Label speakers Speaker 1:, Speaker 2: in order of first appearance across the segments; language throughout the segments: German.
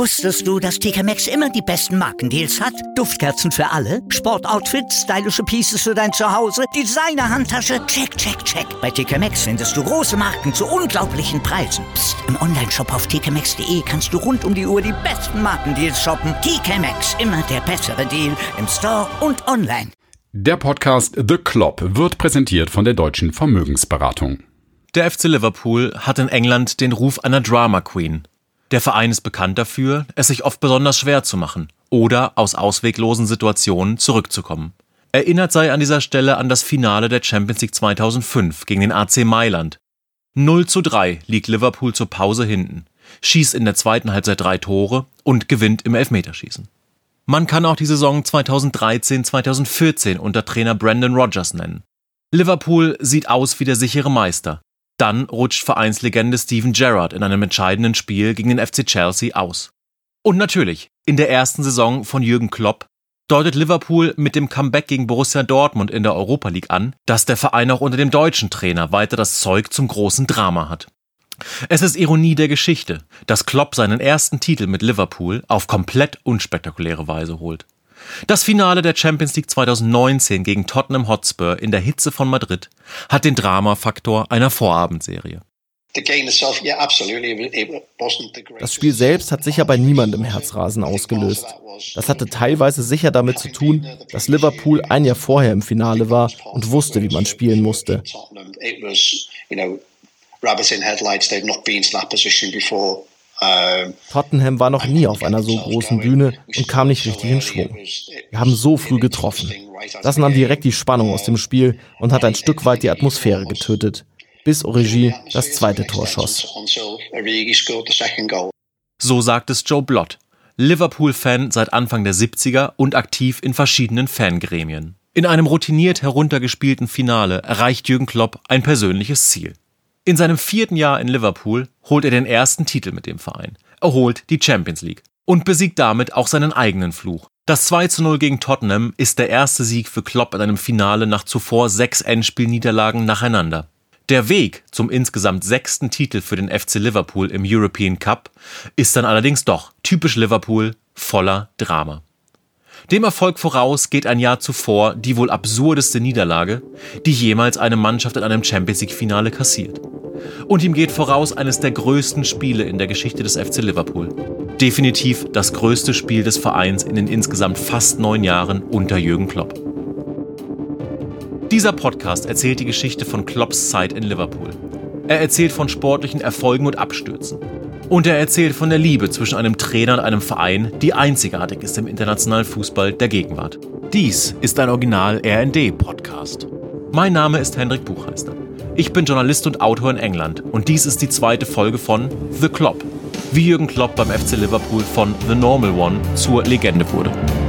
Speaker 1: Wusstest du, dass TK Maxx immer die besten Markendeals hat? Duftkerzen für alle, Sportoutfits, stylische Pieces für dein Zuhause, Designer-Handtasche, check, check, check. Bei TK Maxx findest du große Marken zu unglaublichen Preisen. Psst. Im Onlineshop auf tkmaxx.de kannst du rund um die Uhr die besten Markendeals shoppen. TK Maxx, immer der bessere Deal im Store und online.
Speaker 2: Der Podcast The Klopp wird präsentiert von der Deutschen Vermögensberatung.
Speaker 3: Der FC Liverpool hat in England den Ruf einer Drama Queen. Der Verein ist bekannt dafür, es sich oft besonders schwer zu machen oder aus ausweglosen Situationen zurückzukommen. Erinnert sei an dieser Stelle an das Finale der Champions League 2005 gegen den AC Mailand. 0:3 liegt Liverpool zur Pause hinten, schießt in der zweiten Halbzeit 3 Tore und gewinnt im Elfmeterschießen. Man kann auch die Saison 2013-2014 unter Trainer Brendan Rodgers nennen. Liverpool sieht aus wie der sichere Meister. Dann rutscht Vereinslegende Steven Gerrard in einem entscheidenden Spiel gegen den FC Chelsea aus. Und natürlich, in der ersten Saison von Jürgen Klopp deutet Liverpool mit dem Comeback gegen Borussia Dortmund in der Europa League an, dass der Verein auch unter dem deutschen Trainer weiter das Zeug zum großen Drama hat. Es ist Ironie der Geschichte, dass Klopp seinen ersten Titel mit Liverpool auf komplett unspektakuläre Weise holt. Das Finale der Champions League 2019 gegen Tottenham Hotspur in der Hitze von Madrid hat den Dramafaktor einer Vorabendserie.
Speaker 4: Das Spiel selbst hat sicher bei niemandem Herzrasen ausgelöst. Das hatte teilweise sicher damit zu tun, dass Liverpool ein Jahr vorher im Finale war und wusste, wie man spielen musste. Tottenham war noch nie auf einer so großen Bühne und kam nicht richtig in Schwung. Wir haben so früh getroffen. Das nahm direkt die Spannung aus dem Spiel und hat ein Stück weit die Atmosphäre getötet, bis Origi das zweite Tor schoss.
Speaker 3: So sagt es Joe Blott, Liverpool-Fan seit Anfang der 70er und aktiv in verschiedenen Fangremien. In einem routiniert heruntergespielten Finale erreicht Jürgen Klopp ein persönliches Ziel. In seinem 4. Jahr in Liverpool holt er den ersten Titel mit dem Verein. Er holt die Champions League und besiegt damit auch seinen eigenen Fluch. Das 2:0 gegen Tottenham ist der erste Sieg für Klopp in einem Finale nach zuvor 6 Endspielniederlagen nacheinander. Der Weg zum insgesamt 6. Titel für den FC Liverpool im European Cup ist dann allerdings doch typisch Liverpool, voller Drama. Dem Erfolg voraus geht ein Jahr zuvor die wohl absurdeste Niederlage, die jemals eine Mannschaft in einem Champions-League-Finale kassiert. Und ihm geht voraus eines der größten Spiele in der Geschichte des FC Liverpool. Definitiv das größte Spiel des Vereins in den insgesamt fast 9 Jahren unter Jürgen Klopp. Dieser Podcast erzählt die Geschichte von Klopps Zeit in Liverpool. Er erzählt von sportlichen Erfolgen und Abstürzen. Und er erzählt von der Liebe zwischen einem Trainer und einem Verein, die einzigartig ist im internationalen Fußball der Gegenwart. Dies ist ein Original-R&D-Podcast. Mein Name ist Hendrik Buchheister. Ich bin Journalist und Autor in England und dies ist die 2. Folge von The Klopp, wie Jürgen Klopp beim FC Liverpool von The Normal One zur Legende wurde.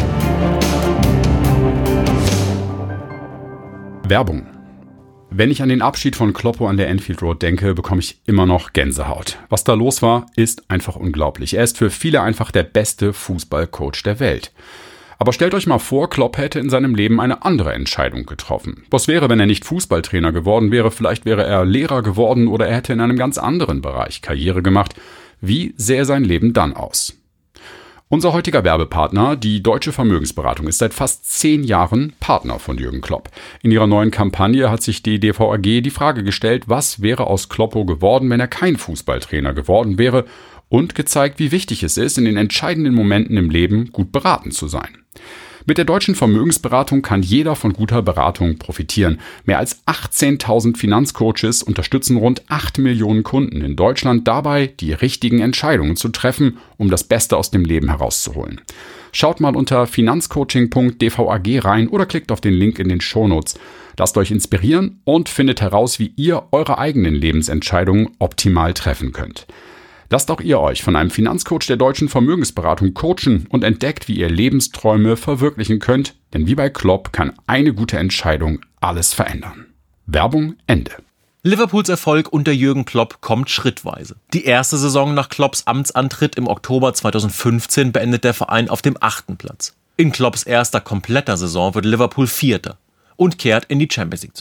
Speaker 2: Werbung. Wenn ich an den Abschied von Kloppo an der Anfield Road denke, bekomme ich immer noch Gänsehaut. Was da los war, ist einfach unglaublich. Er ist für viele einfach der beste Fußballcoach der Welt. Aber stellt euch mal vor, Klopp hätte in seinem Leben eine andere Entscheidung getroffen. Was wäre, wenn er nicht Fußballtrainer geworden wäre? Vielleicht wäre er Lehrer geworden oder er hätte in einem ganz anderen Bereich Karriere gemacht. Wie sähe sein Leben dann aus? Unser heutiger Werbepartner, die Deutsche Vermögensberatung, ist seit fast 10 Jahren Partner von Jürgen Klopp. In ihrer neuen Kampagne hat sich die DVAG die Frage gestellt, was wäre aus Kloppo geworden, wenn er kein Fußballtrainer geworden wäre, und gezeigt, wie wichtig es ist, in den entscheidenden Momenten im Leben gut beraten zu sein. Mit der Deutschen Vermögensberatung kann jeder von guter Beratung profitieren. Mehr als 18.000 Finanzcoaches unterstützen rund 8 Millionen Kunden in Deutschland dabei, die richtigen Entscheidungen zu treffen, um das Beste aus dem Leben herauszuholen. Schaut mal unter finanzcoaching.dvag rein oder klickt auf den Link in den Shownotes. Lasst euch inspirieren und findet heraus, wie ihr eure eigenen Lebensentscheidungen optimal treffen könnt. Lasst auch ihr euch von einem Finanzcoach der Deutschen Vermögensberatung coachen und entdeckt, wie ihr Lebensträume verwirklichen könnt, denn wie bei Klopp kann eine gute Entscheidung alles verändern. Werbung Ende.
Speaker 3: Liverpools Erfolg unter Jürgen Klopp kommt schrittweise. Die erste Saison nach Klopps Amtsantritt im Oktober 2015 beendet der Verein auf dem 8. Platz. In Klopps erster kompletter Saison wird Liverpool 4. und kehrt in die Champions League zurück.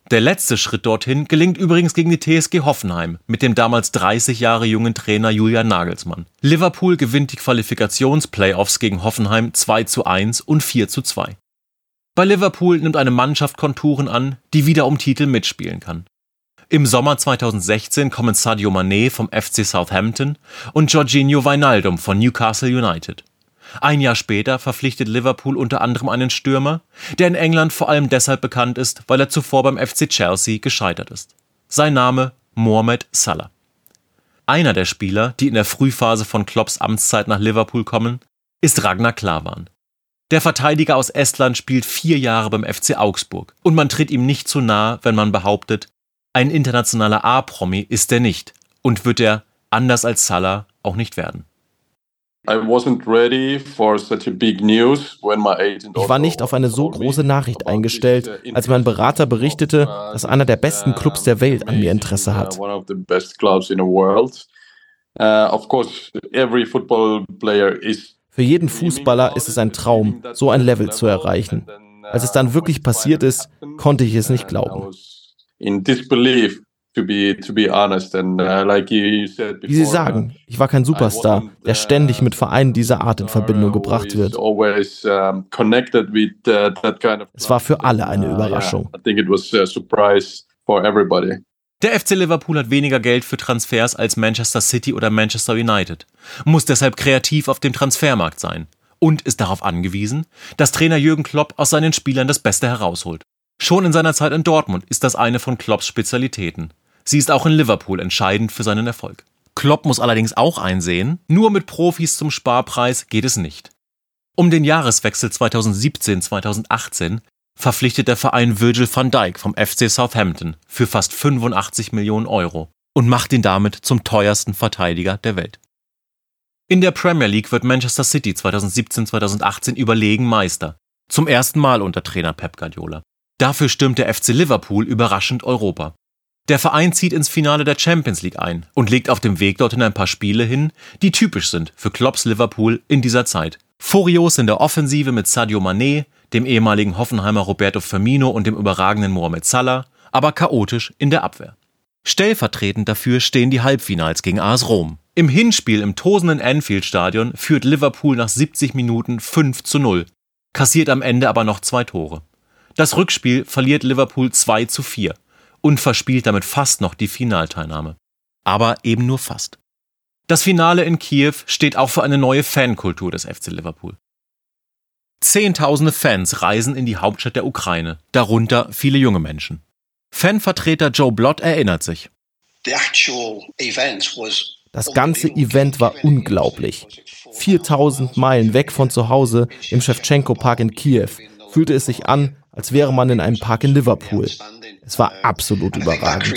Speaker 3: Der letzte Schritt dorthin gelingt übrigens gegen die TSG Hoffenheim mit dem damals 30 Jahre jungen Trainer Julian Nagelsmann. Liverpool gewinnt die Qualifikationsplayoffs gegen Hoffenheim 2:1 und 4:2. Bei Liverpool nimmt eine Mannschaft Konturen an, die wieder um Titel mitspielen kann. Im Sommer 2016 kommen Sadio Mané vom FC Southampton und Jorginho Wijnaldum von Newcastle United. Ein Jahr später verpflichtet Liverpool unter anderem einen Stürmer, der in England vor allem deshalb bekannt ist, weil er zuvor beim FC Chelsea gescheitert ist. Sein Name Mohamed Salah. Einer der Spieler, die in der Frühphase von Klopps Amtszeit nach Liverpool kommen, ist Ragnar Klavan. Der Verteidiger aus Estland spielt 4 Jahre beim FC Augsburg und man tritt ihm nicht zu nahe, wenn man behauptet, ein internationaler A-Promi ist er nicht und wird er, anders als Salah, auch nicht werden.
Speaker 5: Ich
Speaker 4: war nicht auf eine so große Nachricht eingestellt, als mein Berater berichtete, dass einer der besten Clubs der Welt an mir Interesse hat. Für jeden Fußballer ist es ein Traum, so ein Level zu erreichen. Als es dann wirklich passiert ist, konnte ich es nicht glauben. Wie Sie sagen, ich war kein Superstar, der ständig mit Vereinen dieser Art in Verbindung gebracht wird. Es war für alle eine Überraschung.
Speaker 3: Der FC Liverpool hat weniger Geld für Transfers als Manchester City oder Manchester United, muss deshalb kreativ auf dem Transfermarkt sein und ist darauf angewiesen, dass Trainer Jürgen Klopp aus seinen Spielern das Beste herausholt. Schon in seiner Zeit in Dortmund ist das eine von Klopps Spezialitäten. Sie ist auch in Liverpool entscheidend für seinen Erfolg. Klopp muss allerdings auch einsehen, nur mit Profis zum Sparpreis geht es nicht. Um den Jahreswechsel 2017/2018 verpflichtet der Verein Virgil van Dijk vom FC Southampton für fast 85 Millionen Euro und macht ihn damit zum teuersten Verteidiger der Welt. In der Premier League wird Manchester City 2017/2018 überlegen Meister. Zum ersten Mal unter Trainer Pep Guardiola. Dafür stürmt der FC Liverpool überraschend Europa. Der Verein zieht ins Finale der Champions League ein und legt auf dem Weg dorthin ein paar Spiele hin, die typisch sind für Klopps Liverpool in dieser Zeit. Furios in der Offensive mit Sadio Mané, dem ehemaligen Hoffenheimer Roberto Firmino und dem überragenden Mohamed Salah, aber chaotisch in der Abwehr. Stellvertretend dafür stehen die Halbfinals gegen AS Rom. Im Hinspiel im tosenden Anfield-Stadion führt Liverpool nach 70 Minuten 5:0, kassiert am Ende aber noch 2 Tore. Das Rückspiel verliert Liverpool 2:4 und verspielt damit fast noch die Finalteilnahme. Aber eben nur fast. Das Finale in Kiew steht auch für eine neue Fankultur des FC Liverpool. Zehntausende Fans reisen in die Hauptstadt der Ukraine, darunter viele junge Menschen. Fanvertreter Joe Blott erinnert sich.
Speaker 4: Das ganze Event war unglaublich. 4000 Meilen weg von zu Hause im Schewtschenko-Park in Kiew fühlte es sich an, als wäre man in einem Park in Liverpool. Es war absolut überragend.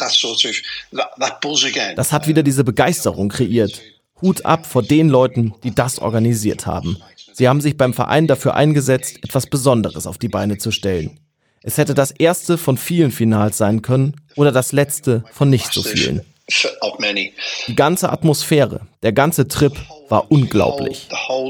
Speaker 4: Das hat wieder diese Begeisterung kreiert. Hut ab vor den Leuten, die das organisiert haben. Sie haben sich beim Verein dafür eingesetzt, etwas Besonderes auf die Beine zu stellen. Es hätte das erste von vielen Finals sein können oder das letzte von nicht so vielen. Die ganze Atmosphäre, der ganze Trip war unglaublich.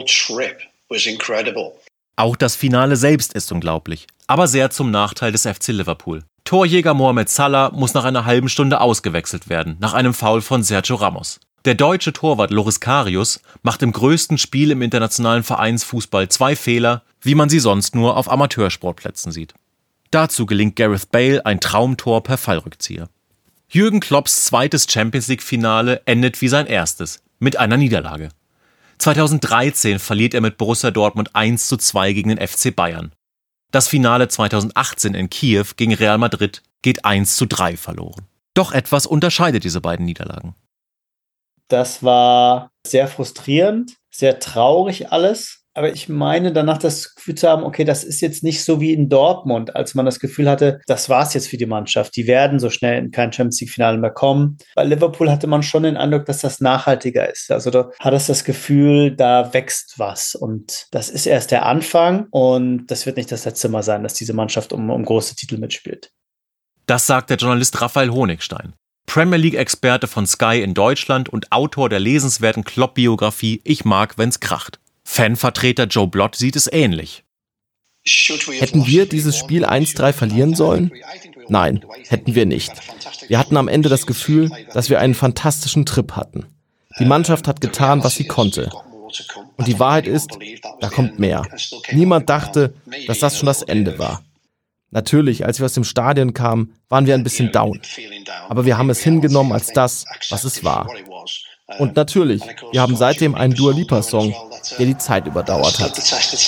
Speaker 3: Auch das Finale selbst ist unglaublich, aber sehr zum Nachteil des FC Liverpool. Torjäger Mohamed Salah muss nach einer halben Stunde ausgewechselt werden, nach einem Foul von Sergio Ramos. Der deutsche Torwart Loris Karius macht im größten Spiel im internationalen Vereinsfußball 2 Fehler, wie man sie sonst nur auf Amateursportplätzen sieht. Dazu gelingt Gareth Bale ein Traumtor per Fallrückzieher. Jürgen Klopps zweites Champions-League-Finale endet wie sein erstes, mit einer Niederlage. 2013 verliert er mit Borussia Dortmund 1:2 gegen den FC Bayern. Das Finale 2018 in Kiew gegen Real Madrid geht 1:3 verloren. Doch etwas unterscheidet diese beiden Niederlagen.
Speaker 6: Das war sehr frustrierend, sehr traurig alles. Aber ich meine danach das Gefühl zu haben, okay, das ist jetzt nicht so wie in Dortmund, als man das Gefühl hatte, das war's jetzt für die Mannschaft. Die werden so schnell in kein Champions-League-Finale mehr kommen. Bei Liverpool hatte man schon den Eindruck, dass das nachhaltiger ist. Also da hat es das Gefühl, da wächst was. Und das ist erst der Anfang. Und das wird nicht das letzte Mal sein, dass diese Mannschaft um große Titel mitspielt.
Speaker 3: Das sagt der Journalist Raphael Honigstein. Premier League-Experte von Sky in Deutschland und Autor der lesenswerten Klopp-Biografie Ich mag, wenn's kracht. Fanvertreter Joe Blott sieht es ähnlich.
Speaker 4: Hätten wir dieses Spiel 1-3 verlieren sollen? Nein, hätten wir nicht. Wir hatten am Ende das Gefühl, dass wir einen fantastischen Trip hatten. Die Mannschaft hat getan, was sie konnte. Und die Wahrheit ist, da kommt mehr. Niemand dachte, dass das schon das Ende war. Natürlich, als wir aus dem Stadion kamen, waren wir ein bisschen down. Aber wir haben es hingenommen als das, was es war. Und natürlich, wir haben seitdem einen Dua Lipa-Song, der die Zeit überdauert hat.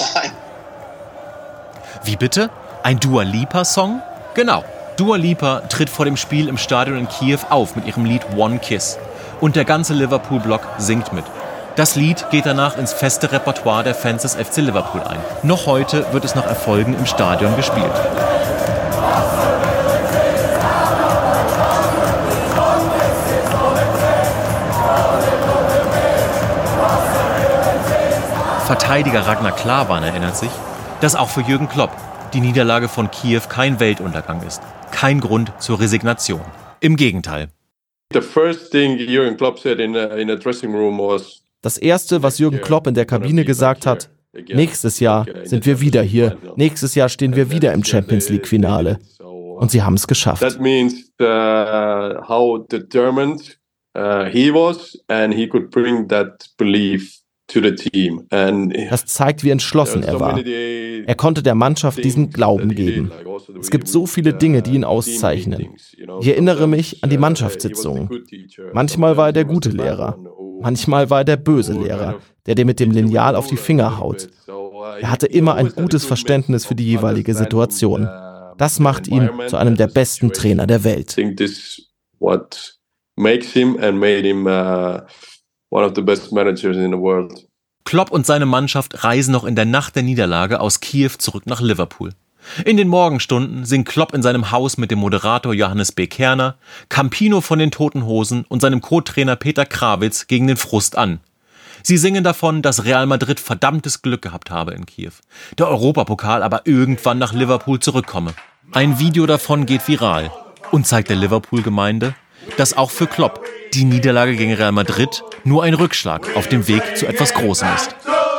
Speaker 3: Wie bitte? Ein Dua Lipa-Song? Genau. Dua Lipa tritt vor dem Spiel im Stadion in Kiew auf mit ihrem Lied One Kiss. Und der ganze Liverpool-Block singt mit. Das Lied geht danach ins feste Repertoire der Fans des FC Liverpool ein. Noch heute wird es nach Erfolgen im Stadion gespielt. Verteidiger Ragnar Klavan erinnert sich, dass auch für Jürgen Klopp die Niederlage von Kiew kein Weltuntergang ist. Kein Grund zur Resignation. Im Gegenteil.
Speaker 4: Das Erste, was Jürgen Klopp in der Kabine gesagt hat: Nächstes Jahr sind wir wieder hier. Nächstes Jahr stehen wir wieder im Champions-League-Finale. Und sie haben es geschafft.
Speaker 5: That means how determined he was, and he could bring that belief to the team.
Speaker 4: Das zeigt, wie entschlossen er war. Er konnte der Mannschaft diesen Glauben geben. Es gibt so viele Dinge, die ihn auszeichnen. Ich erinnere mich an die Mannschaftssitzungen. Manchmal war er der gute Lehrer. Manchmal war er der böse Lehrer, der dir mit dem Lineal auf die Finger haut. Er hatte immer ein gutes Verständnis für die jeweilige Situation. Das macht ihn zu einem der besten Trainer der Welt.
Speaker 3: Klopp und seine Mannschaft reisen noch in der Nacht der Niederlage aus Kiew zurück nach Liverpool. In den Morgenstunden singt Klopp in seinem Haus mit dem Moderator Johannes B. Kerner, Campino von den Toten Hosen und seinem Co-Trainer Peter Krawitz gegen den Frust an. Sie singen davon, dass Real Madrid verdammtes Glück gehabt habe in Kiew, der Europapokal aber irgendwann nach Liverpool zurückkomme. Ein Video davon geht viral und zeigt der Liverpool-Gemeinde, dass auch für Klopp die Niederlage gegen Real Madrid nur ein Rückschlag auf dem Weg zu etwas Großem ist.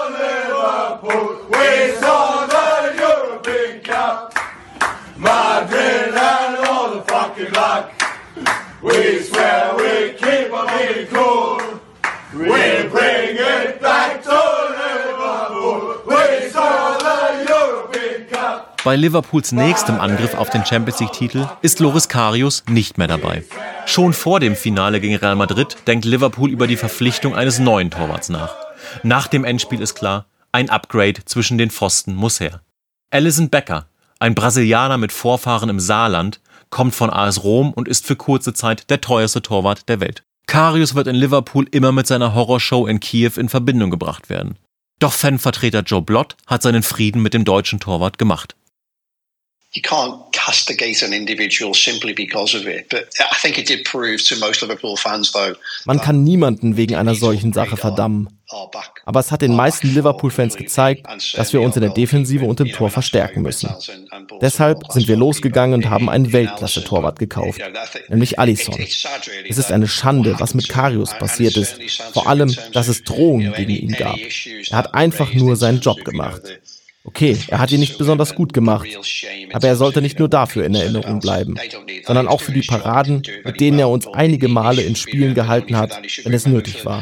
Speaker 3: Bei Liverpools nächstem Angriff auf den Champions-League-Titel ist Loris Karius nicht mehr dabei. Schon vor dem Finale gegen Real Madrid denkt Liverpool über die Verpflichtung eines neuen Torwarts nach. Nach dem Endspiel ist klar, ein Upgrade zwischen den Pfosten muss her. Alisson Becker, ein Brasilianer mit Vorfahren im Saarland, kommt von AS Rom und ist für kurze Zeit der teuerste Torwart der Welt. Karius wird in Liverpool immer mit seiner Horrorshow in Kiew in Verbindung gebracht werden. Doch Fanvertreter Joe Blott hat seinen Frieden mit dem deutschen Torwart gemacht.
Speaker 7: You can't castigate an individual simply because of it, but I think it did prove to most Liverpool fans though.
Speaker 4: Man kann niemanden wegen einer solchen Sache verdammen. Aber es hat den meisten Liverpool-Fans gezeigt, dass wir uns in der Defensive und im Tor verstärken müssen. Deshalb sind wir losgegangen und haben einen Weltklasse-Torwart gekauft, nämlich Alisson. Es ist eine Schande, was mit Karius passiert ist, vor allem, dass es Drohungen gegen ihn gab. Er hat einfach nur seinen Job gemacht. Okay, er hat ihn nicht besonders gut gemacht, aber er sollte nicht nur dafür in Erinnerung bleiben, sondern auch für die Paraden, mit denen er uns einige Male in Spielen gehalten hat, wenn es nötig war.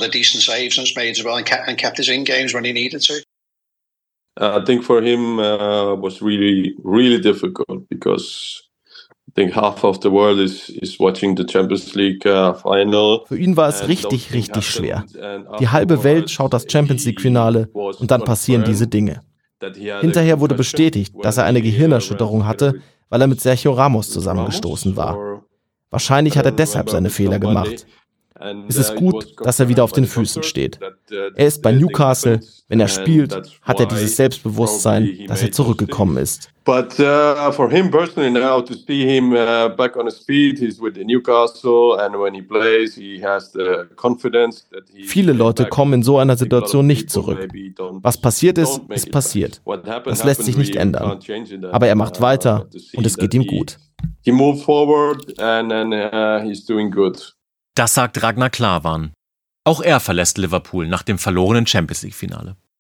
Speaker 5: I think for him was really difficult because I think half of the world is watching the Champions League final.
Speaker 4: Für ihn war es richtig schwer. Die halbe Welt schaut das Champions League Finale und dann passieren diese Dinge. Hinterher wurde bestätigt, dass er eine Gehirnerschütterung hatte, weil er mit Sergio Ramos zusammengestoßen war. Wahrscheinlich hat er deshalb seine Fehler gemacht. Es ist gut, dass er wieder auf den Füßen steht. Er ist bei Newcastle. Wenn er spielt, hat er dieses Selbstbewusstsein, dass er zurückgekommen ist.
Speaker 5: But for him personally now to see him back on his feet, he's with Newcastle and when he plays, he has the confidence that he.
Speaker 4: Viele Leute kommen in so einer Situation nicht zurück. Was passiert ist, ist passiert. Das lässt sich nicht ändern. Aber er macht weiter und es geht ihm gut.
Speaker 5: He moved forward and he's doing good.
Speaker 3: Das sagt Ragnar Klavan. Auch er verlässt Liverpool nach dem verlorenen Champions-League-Finale.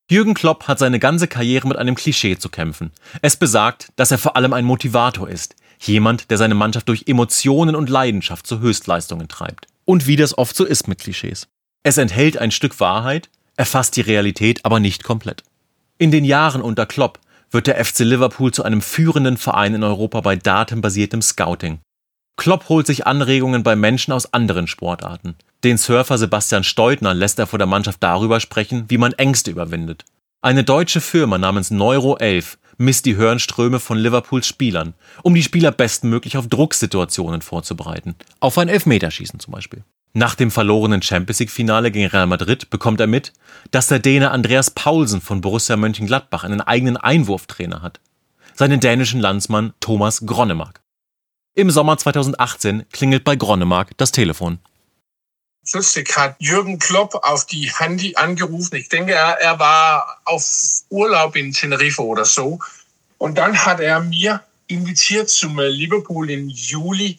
Speaker 3: Jürgen Klopp hat seine ganze Karriere mit einem Klischee zu kämpfen. Es besagt, dass er vor allem ein Motivator ist. Jemand, der seine Mannschaft durch Emotionen und Leidenschaft zu Höchstleistungen treibt. Und wie das oft so ist mit Klischees. Es enthält ein Stück Wahrheit, erfasst die Realität aber nicht komplett. In den Jahren unter Klopp wird der FC Liverpool zu einem führenden Verein in Europa bei datenbasiertem Scouting. Klopp holt sich Anregungen bei Menschen aus anderen Sportarten. Den Surfer Sebastian Steutner lässt er vor der Mannschaft darüber sprechen, wie man Ängste überwindet. Eine deutsche Firma namens Neuro 11 misst die Hirnströme von Liverpools Spielern, um die Spieler bestmöglich auf Drucksituationen vorzubereiten. Auf ein Elfmeterschießen zum Beispiel. Nach dem verlorenen Champions-League-Finale gegen Real Madrid bekommt er mit, dass der Däne Andreas Paulsen von Borussia Mönchengladbach einen eigenen Einwurftrainer hat. Seinen dänischen Landsmann Thomas Gronemark. Im Sommer 2018 klingelt bei Gronemark das Telefon.
Speaker 8: Plötzlich hat Jürgen Klopp auf die Handy angerufen. Ich denke, er war auf Urlaub in Tenerife oder so. Und dann hat er mir invitiert zum Liverpool im Juli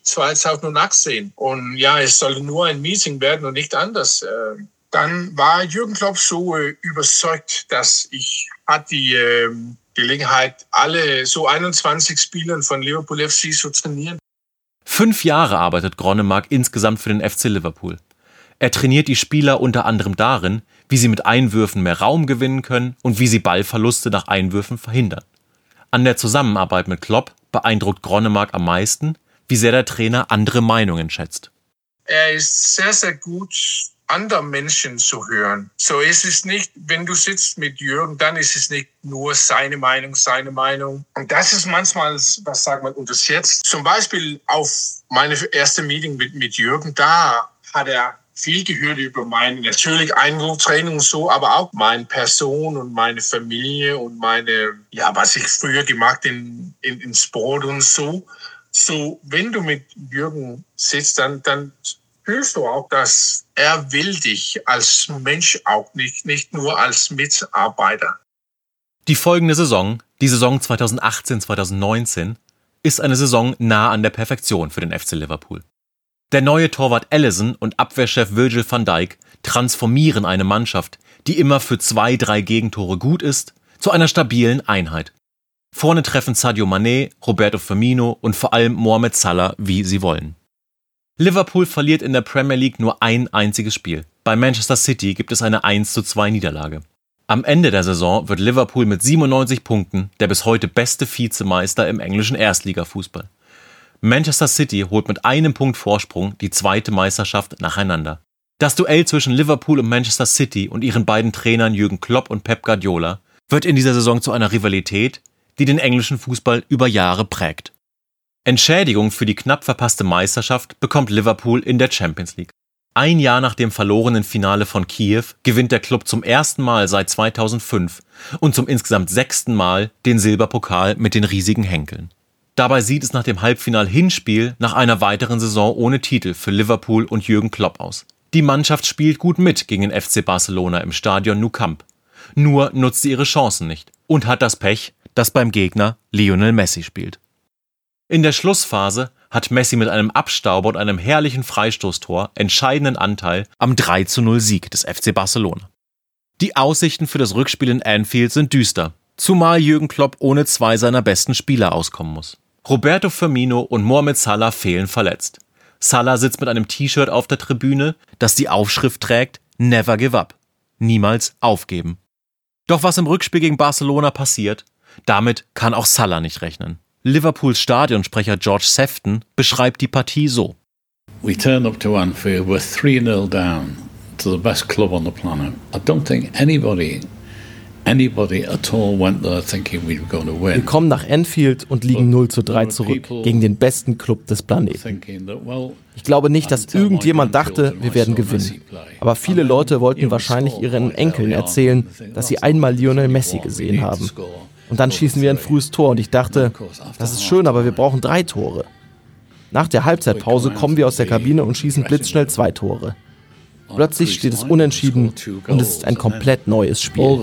Speaker 8: 2018. Und ja, es sollte nur ein Meeting werden und nicht anders. Dann war Jürgen Klopp so überzeugt, dass ich hatte die Gelegenheit, alle so 21 Spielern von Liverpool FC zu trainieren.
Speaker 3: 5 Jahre arbeitet Gronemark insgesamt für den FC Liverpool. Er trainiert die Spieler unter anderem darin, wie sie mit Einwürfen mehr Raum gewinnen können und wie sie Ballverluste nach Einwürfen verhindern. An der Zusammenarbeit mit Klopp beeindruckt Gronemark am meisten, wie sehr der Trainer andere Meinungen schätzt.
Speaker 8: Er ist sehr, sehr gut, andere Menschen zu hören. So ist es nicht, wenn du sitzt mit Jürgen, dann ist es nicht nur seine Meinung. Und das ist manchmal, was sagt man, unterschätzt. Zum Beispiel auf meine erste Meeting mit Jürgen, da hat er viel gehört über meine, natürlich Einwurftraining und so, aber auch meine Person und meine Familie und was ich früher gemacht in Sport und so. So, wenn du mit Jürgen sitzt, dann fühlst du auch, dass er will dich als Mensch auch nicht nur als Mitarbeiter.
Speaker 3: Die folgende Saison, die Saison 2018-2019, ist eine Saison nah an der Perfektion für den FC Liverpool. Der neue Torwart Alisson und Abwehrchef Virgil van Dijk transformieren eine Mannschaft, die immer für 2-3 Gegentore gut ist, zu einer stabilen Einheit. Vorne treffen Sadio Mané, Roberto Firmino und vor allem Mohamed Salah, wie sie wollen. Liverpool verliert in der Premier League nur ein einziges Spiel. Bei Manchester City gibt es eine 1:2 Niederlage. Am Ende der Saison wird Liverpool mit 97 Punkten der bis heute beste Vizemeister im englischen Erstligafußball. Manchester City holt mit einem Punkt Vorsprung die zweite Meisterschaft nacheinander. Das Duell zwischen Liverpool und Manchester City und ihren beiden Trainern Jürgen Klopp und Pep Guardiola wird in dieser Saison zu einer Rivalität, die den englischen Fußball über Jahre prägt. Entschädigung für die knapp verpasste Meisterschaft bekommt Liverpool in der Champions League. Ein Jahr nach dem verlorenen Finale von Kiew gewinnt der Klub zum ersten Mal seit 2005 und zum insgesamt 6. Mal den Silberpokal mit den riesigen Henkeln. Dabei sieht es nach dem Halbfinal-Hinspiel nach einer weiteren Saison ohne Titel für Liverpool und Jürgen Klopp aus. Die Mannschaft spielt gut mit gegen den FC Barcelona im Stadion Nou Camp. Nur nutzt sie ihre Chancen nicht und hat das Pech, dass beim Gegner Lionel Messi spielt. In der Schlussphase hat Messi mit einem Abstauber und einem herrlichen Freistoßtor entscheidenden Anteil am 3:0-Sieg des FC Barcelona. Die Aussichten für das Rückspiel in Anfield sind düster, zumal Jürgen Klopp ohne 2 seiner besten Spieler auskommen muss. Roberto Firmino und Mohamed Salah fehlen verletzt. Salah sitzt mit einem T-Shirt auf der Tribüne, das die Aufschrift trägt: Never give up. Niemals aufgeben. Doch was im Rückspiel gegen Barcelona passiert, damit kann auch Salah nicht rechnen. Liverpools Stadionsprecher George Sefton beschreibt die Partie so.
Speaker 9: We turned up to Anfield, we're 3-0 down to the best club on the planet. I don't think anybody at all went there thinking we were going to win.
Speaker 4: Wir kommen nach Anfield und liegen 0:3 zurück gegen den besten Club des Planeten. Ich glaube nicht, dass irgendjemand dachte, wir werden gewinnen. Aber viele Leute wollten wahrscheinlich ihren Enkeln erzählen, dass sie einmal Lionel Messi gesehen haben. Und dann schießen wir ein frühes Tor und ich dachte, das ist schön, aber wir brauchen 3 Tore. Nach der Halbzeitpause kommen wir aus der Kabine und schießen blitzschnell 2 Tore. Plötzlich steht es unentschieden und es ist ein komplett neues Spiel.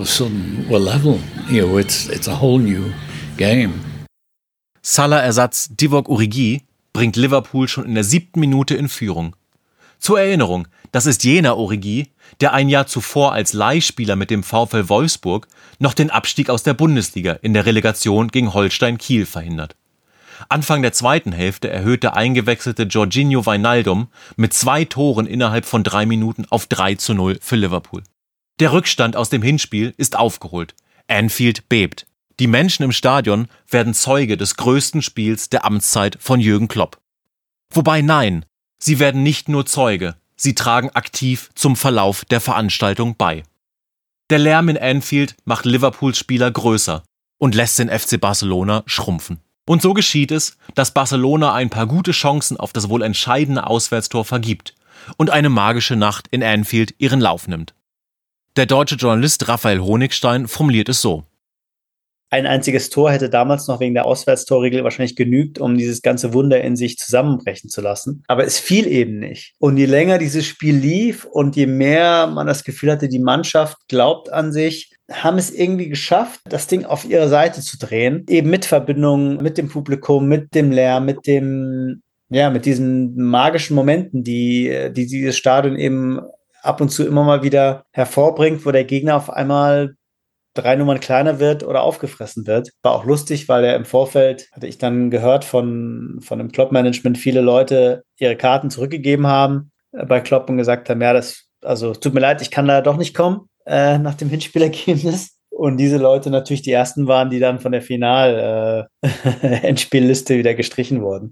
Speaker 3: Salah-Ersatz Divock Origi bringt Liverpool schon in der 7. Minute in Führung. Zur Erinnerung, das ist jener Origi, der ein Jahr zuvor als Leihspieler mit dem VfL Wolfsburg noch den Abstieg aus der Bundesliga in der Relegation gegen Holstein Kiel verhindert. Anfang der zweiten Hälfte erhöht der eingewechselte Jorginho Wijnaldum mit 2 Toren innerhalb von 3 Minuten auf 3:0 für Liverpool. Der Rückstand aus dem Hinspiel ist aufgeholt. Anfield bebt. Die Menschen im Stadion werden Zeuge des größten Spiels der Amtszeit von Jürgen Klopp. Wobei nein, sie werden nicht nur Zeuge, sie tragen aktiv zum Verlauf der Veranstaltung bei. Der Lärm in Anfield macht Liverpools Spieler größer und lässt den FC Barcelona schrumpfen. Und so geschieht es, dass Barcelona ein paar gute Chancen auf das wohl entscheidende Auswärtstor vergibt und eine magische Nacht in Anfield ihren Lauf nimmt. Der deutsche Journalist Raphael Honigstein formuliert es so:
Speaker 6: Ein einziges Tor hätte damals noch wegen der Auswärtstorregel wahrscheinlich genügt, um dieses ganze Wunder in sich zusammenbrechen zu lassen. Aber es fiel eben nicht. Und je länger dieses Spiel lief und je mehr man das Gefühl hatte, die Mannschaft glaubt an sich, haben es irgendwie geschafft, das Ding auf ihre Seite zu drehen. Eben mit Verbindung mit dem Publikum, mit dem Lärm, mit diesen magischen Momenten, die dieses Stadion eben ab und zu immer mal wieder hervorbringt, wo der Gegner auf einmal 3 Nummern kleiner wird oder aufgefressen wird. War auch lustig, weil im Vorfeld, hatte ich dann gehört von dem Klopp-Management, viele Leute ihre Karten zurückgegeben haben bei Klopp und gesagt haben, tut mir leid, ich kann da doch nicht kommen nach dem Hinspielergebnis. Und diese Leute natürlich die ersten waren, die dann von der Final-Endspielliste wieder gestrichen wurden.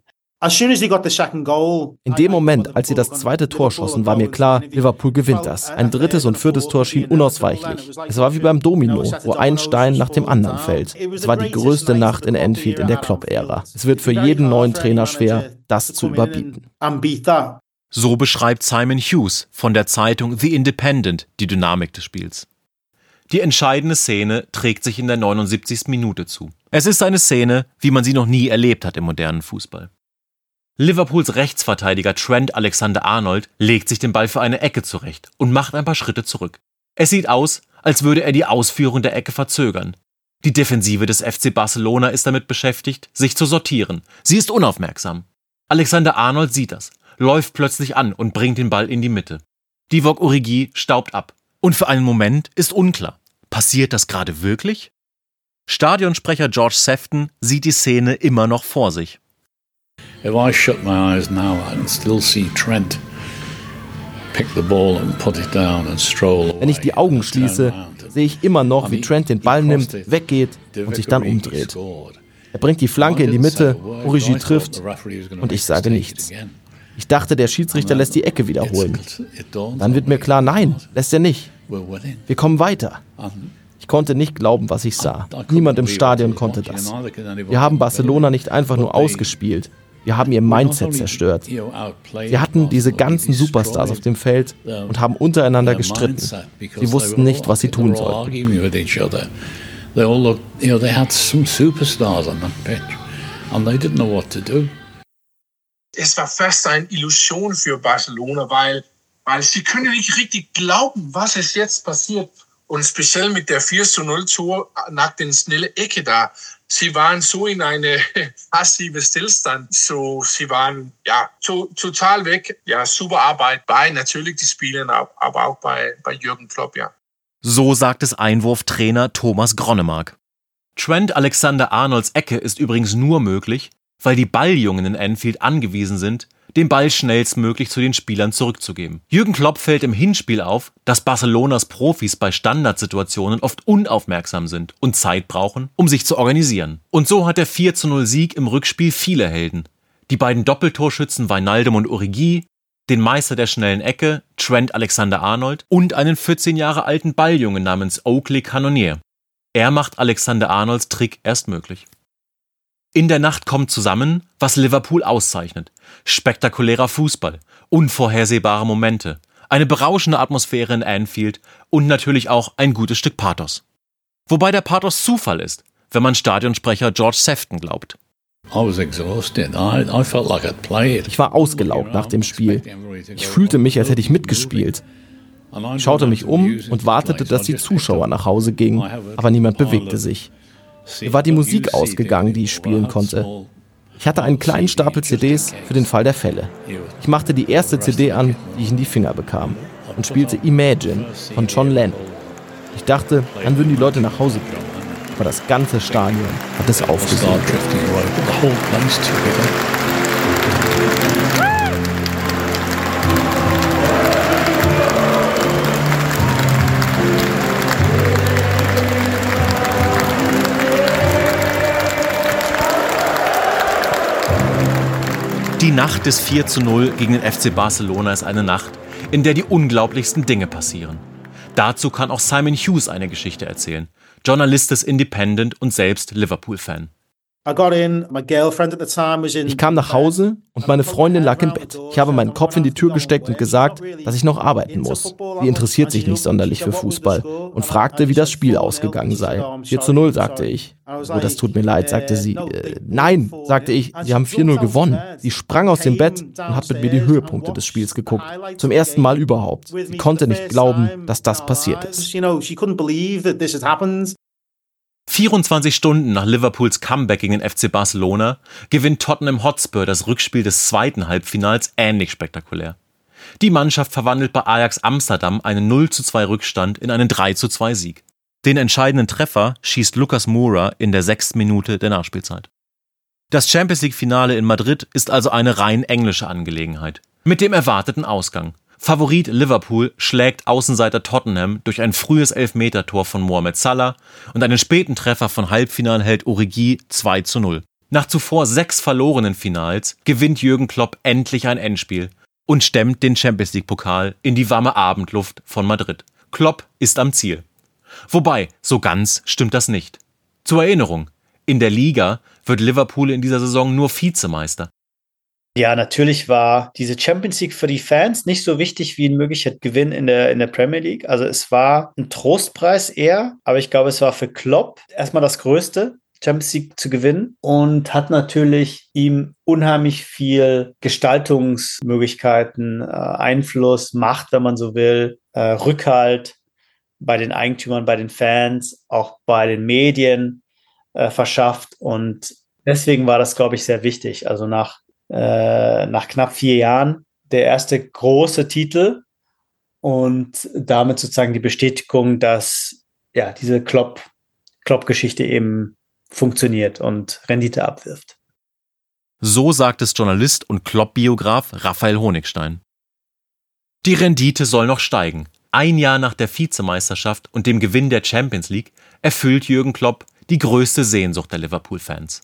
Speaker 4: In dem Moment, als sie das zweite Tor schossen, war mir klar, Liverpool gewinnt das. Ein drittes und viertes Tor schien unausweichlich. Es war wie beim Domino, wo ein Stein nach dem anderen fällt. Es war die größte Nacht in Anfield in der Klopp-Ära. Es wird für jeden neuen Trainer schwer, das zu überbieten.
Speaker 3: So beschreibt Simon Hughes von der Zeitung The Independent die Dynamik des Spiels. Die entscheidende Szene trägt sich in der 79. Minute zu. Es ist eine Szene, wie man sie noch nie erlebt hat im modernen Fußball. Liverpools Rechtsverteidiger Trent Alexander-Arnold legt sich den Ball für eine Ecke zurecht und macht ein paar Schritte zurück. Es sieht aus, als würde er die Ausführung der Ecke verzögern. Die Defensive des FC Barcelona ist damit beschäftigt, sich zu sortieren. Sie ist unaufmerksam. Alexander-Arnold sieht das, läuft plötzlich an und bringt den Ball in die Mitte. Divock Origi staubt ab. Und für einen Moment ist unklar, passiert das gerade wirklich? Stadionsprecher George Sefton sieht die Szene immer noch vor sich.
Speaker 9: If I shut my eyes now, I can still see Trent pick the ball and put it down and stroll away.
Speaker 4: Wenn ich die Augen schließe, sehe ich immer noch, wie Trent den Ball nimmt, weggeht und sich dann umdreht. Er bringt die Flanke in die Mitte, Origi trifft und ich sage nichts. Ich dachte, der Schiedsrichter lässt die Ecke wiederholen. Dann wird mir klar, nein, lässt er nicht. Wir kommen weiter. Ich konnte nicht glauben, was ich sah. Niemand im Stadion konnte das. Wir haben Barcelona nicht einfach nur ausgespielt. Wir haben ihr Mindset zerstört. Sie hatten diese ganzen Superstars auf dem Feld und haben untereinander gestritten. Sie wussten nicht, was sie tun sollten.
Speaker 8: Es war fast eine Illusion für Barcelona, weil sie können nicht richtig glauben, was es jetzt passiert. Und speziell mit der 4:0-Tor nach den schnellen Ecke da. Sie waren so in eine passive Stillstand. So, sie waren total weg. Ja, super Arbeit bei natürlich die Spielern, aber auch bei Jürgen Klopp, ja.
Speaker 3: So sagt es Einwurftrainer Thomas Gronemark. Trent Alexander-Arnolds Ecke ist übrigens nur möglich, weil die Balljungen in Anfield angewiesen sind, den Ball schnellstmöglich zu den Spielern zurückzugeben. Jürgen Klopp fällt im Hinspiel auf, dass Barcelonas Profis bei Standardsituationen oft unaufmerksam sind und Zeit brauchen, um sich zu organisieren. Und so hat der 4:0-Sieg im Rückspiel viele Helden. Die beiden Doppeltorschützen Wijnaldum und Origi, den Meister der schnellen Ecke, Trent Alexander-Arnold und einen 14 Jahre alten Balljungen namens Oakley Cannonier. Er macht Alexander-Arnolds Trick erst möglich. In der Nacht kommt zusammen, was Liverpool auszeichnet. Spektakulärer Fußball, unvorhersehbare Momente, eine berauschende Atmosphäre in Anfield und natürlich auch ein gutes Stück Pathos. Wobei der Pathos Zufall ist, wenn man Stadionsprecher George Sefton glaubt.
Speaker 4: Ich war ausgelaugt nach dem Spiel. Ich fühlte mich, als hätte ich mitgespielt. Ich schaute mich um und wartete, dass die Zuschauer nach Hause gingen, aber niemand bewegte sich. Mir war die Musik ausgegangen, die ich spielen konnte. Ich hatte einen kleinen Stapel CDs für den Fall der Fälle. Ich machte die erste CD an, die ich in die Finger bekam, und spielte Imagine von John Lennon. Ich dachte, dann würden die Leute nach Hause gehen. Aber das ganze Stadion hat es aufgesogen.
Speaker 3: Die Nacht des 4:0 gegen den FC Barcelona ist eine Nacht, in der die unglaublichsten Dinge passieren. Dazu kann auch Simon Hughes eine Geschichte erzählen. Journalist des Independent und selbst Liverpool-Fan.
Speaker 4: Ich kam nach Hause und meine Freundin lag im Bett. Ich habe meinen Kopf in die Tür gesteckt und gesagt, dass ich noch arbeiten muss. Sie interessiert sich nicht sonderlich für Fußball und fragte, wie das Spiel ausgegangen sei. 4:0, sagte ich. Oh, das tut mir leid, sagte sie. Nein, sagte ich, sie haben 4:0 gewonnen. Sie sprang aus dem Bett und hat mit mir die Höhepunkte des Spiels geguckt. Zum ersten Mal überhaupt. Sie konnte nicht glauben, dass das passiert ist.
Speaker 3: 24 Stunden nach Liverpools Comeback gegen den FC Barcelona gewinnt Tottenham Hotspur das Rückspiel des zweiten Halbfinals ähnlich spektakulär. Die Mannschaft verwandelt bei Ajax Amsterdam einen 0:2 Rückstand in einen 3:2 Sieg. Den entscheidenden Treffer schießt Lucas Moura in der 6. Minute der Nachspielzeit. Das Champions-League-Finale in Madrid ist also eine rein englische Angelegenheit. Mit dem erwarteten Ausgang. Favorit Liverpool schlägt Außenseiter Tottenham durch ein frühes Elfmetertor von Mohamed Salah und einen späten Treffer von Halbfinalheld Origi 2:0. Nach zuvor 6 verlorenen Finals gewinnt Jürgen Klopp endlich ein Endspiel und stemmt den Champions-League-Pokal in die warme Abendluft von Madrid. Klopp ist am Ziel. Wobei, so ganz stimmt das nicht. Zur Erinnerung, in der Liga wird Liverpool in dieser Saison nur Vizemeister.
Speaker 6: Ja, natürlich war diese Champions League für die Fans nicht so wichtig wie ein möglicher Gewinn in der Premier League. Also es war ein Trostpreis eher, aber ich glaube, es war für Klopp erstmal das Größte, Champions League zu gewinnen, und hat natürlich ihm unheimlich viel Gestaltungsmöglichkeiten, Einfluss, Macht, wenn man so will, Rückhalt bei den Eigentümern, bei den Fans, auch bei den Medien verschafft. Und deswegen war das, glaube ich, sehr wichtig. Also nach knapp 4 Jahren der erste große Titel und damit sozusagen die Bestätigung, dass ja diese Klopp-Geschichte eben funktioniert und Rendite abwirft.
Speaker 3: So sagt es Journalist und Klopp-Biograf Raphael Honigstein. Die Rendite soll noch steigen. Ein Jahr nach der Vizemeisterschaft und dem Gewinn der Champions League erfüllt Jürgen Klopp die größte Sehnsucht der Liverpool-Fans.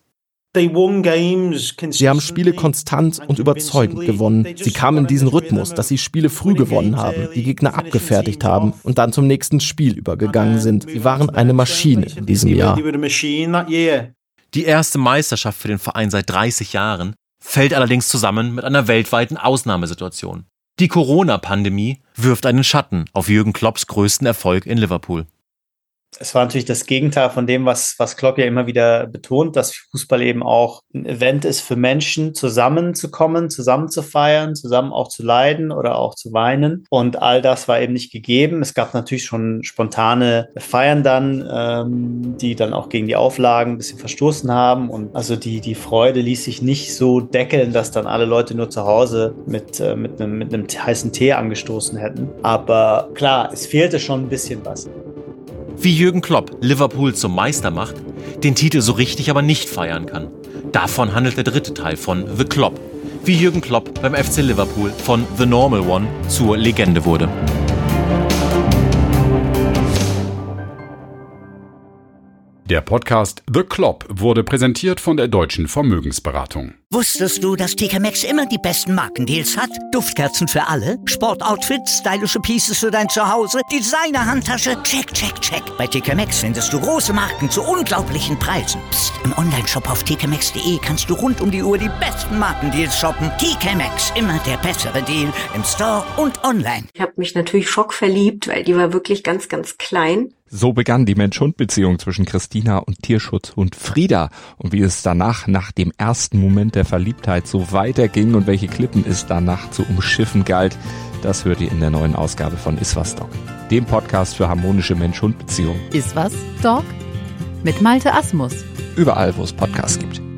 Speaker 4: Sie haben Spiele konstant und überzeugend gewonnen. Sie kamen in diesen Rhythmus, dass sie Spiele früh gewonnen haben, die Gegner abgefertigt haben und dann zum nächsten Spiel übergegangen sind. Sie waren eine Maschine in diesem Jahr.
Speaker 3: Die erste Meisterschaft für den Verein seit 30 Jahren fällt allerdings zusammen mit einer weltweiten Ausnahmesituation. Die Corona-Pandemie wirft einen Schatten auf Jürgen Klopps größten Erfolg in Liverpool.
Speaker 6: Es war natürlich das Gegenteil von dem, was Klopp ja immer wieder betont, dass Fußball eben auch ein Event ist für Menschen, zusammenzukommen, zusammen zu feiern, zusammen auch zu leiden oder auch zu weinen. Und all das war eben nicht gegeben. Es gab natürlich schon spontane Feiern dann, die dann auch gegen die Auflagen ein bisschen verstoßen haben. Und also die Freude ließ sich nicht so deckeln, dass dann alle Leute nur zu Hause mit einem heißen Tee angestoßen hätten. Aber klar, es fehlte schon ein bisschen was.
Speaker 3: Wie Jürgen Klopp Liverpool zum Meister macht, den Titel so richtig aber nicht feiern kann. Davon handelt der dritte Teil von The Klopp, wie Jürgen Klopp beim FC Liverpool von The Normal One zur Legende wurde.
Speaker 2: Der Podcast The Klopp wurde präsentiert von der Deutschen Vermögensberatung.
Speaker 1: Wusstest du, dass TK Maxx immer die besten Markendeals hat? Duftkerzen für alle, Sportoutfits, stylische Pieces für dein Zuhause, Designer-Handtasche, check, check, check. Bei TK Maxx findest du große Marken zu unglaublichen Preisen. Psst. Im Onlineshop auf tkmaxx.de kannst du rund um die Uhr die besten Markendeals shoppen. TK Maxx, immer der bessere Deal im Store und online.
Speaker 10: Ich habe mich natürlich schockverliebt, weil die war wirklich ganz, ganz klein.
Speaker 11: So begann die Mensch-Hund-Beziehung zwischen Christina und Tierschutzhund Frieda. Und wie es danach, nach dem ersten Moment der Verliebtheit, so weiterging und welche Klippen es danach zu umschiffen galt, das hört ihr in der neuen Ausgabe von Iswas Dog, dem Podcast für harmonische Mensch-Hund-Beziehungen.
Speaker 12: Iswas Dog mit Malte Asmus.
Speaker 11: Überall, wo es Podcasts gibt.